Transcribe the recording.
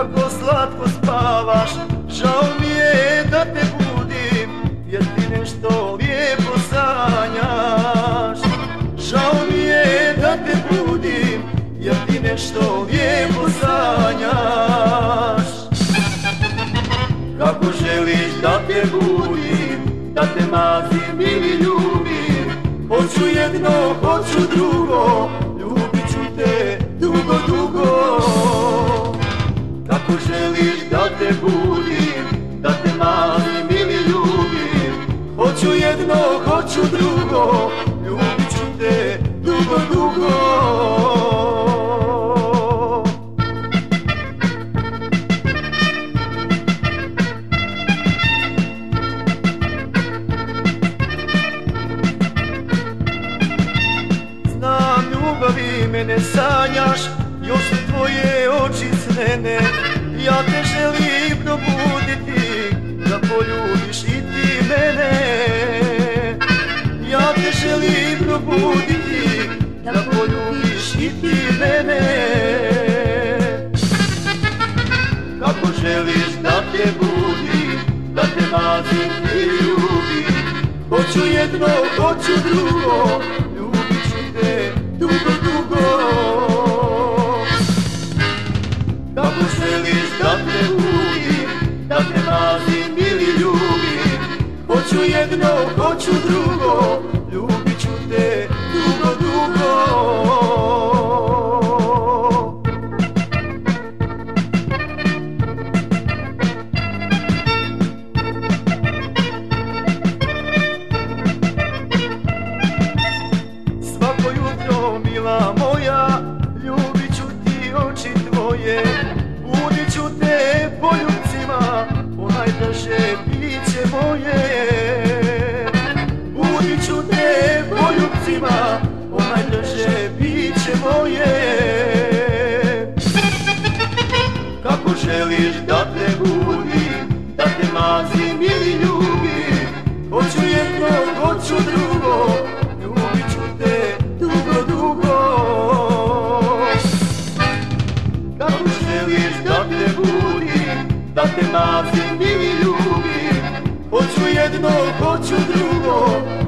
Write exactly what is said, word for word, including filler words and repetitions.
kako slatko spavaš. Žao mi je da te budim, jer ti nešto lijepo sanjaš. Žao mi je da te budim, jer ti nešto lijepo sanjaš. Kako želiš da te budim, da te mazim ili ljubim. Hoću jedno, hoću drugo, ljubit ću te dugo, dugo. Kako želiš da te budim, da te mazim ili ljubim. Hoću jedno, hoću drugo, ljubit ću te dugo, dugo. Znam, ljubavi mene sanjaš, još su tvoje oči crvene. Ja te želim probuditi, da poljubiš i ti mene. Ja te želim probuditi, da poljubiš i ti mene. Kako želiš da te budim, da te mazim i ljubim. Hoću jedno, hoću drugo, ljubit ću te dugo, dugo. Kako želiš da te budim, da te mazim ili ljubim. Hoću jedno, hoću drugo, ljubit ću te dugo, dugo. Svako jutro, mila moja, ljubit ću ti oči tvoje. Budit ću te poljubcima, o najdraže biće moje. Budit ću te poljubcima, o najdraže biće moje. Kako želiš da te budim, da te mazim ili ljubim. Hoću jedno, hoću drugo, ljubit ću te dugo, dugo. Kako želiš da te budim, da te mazim ili ljubim. Hoću jedno, hoću drugo,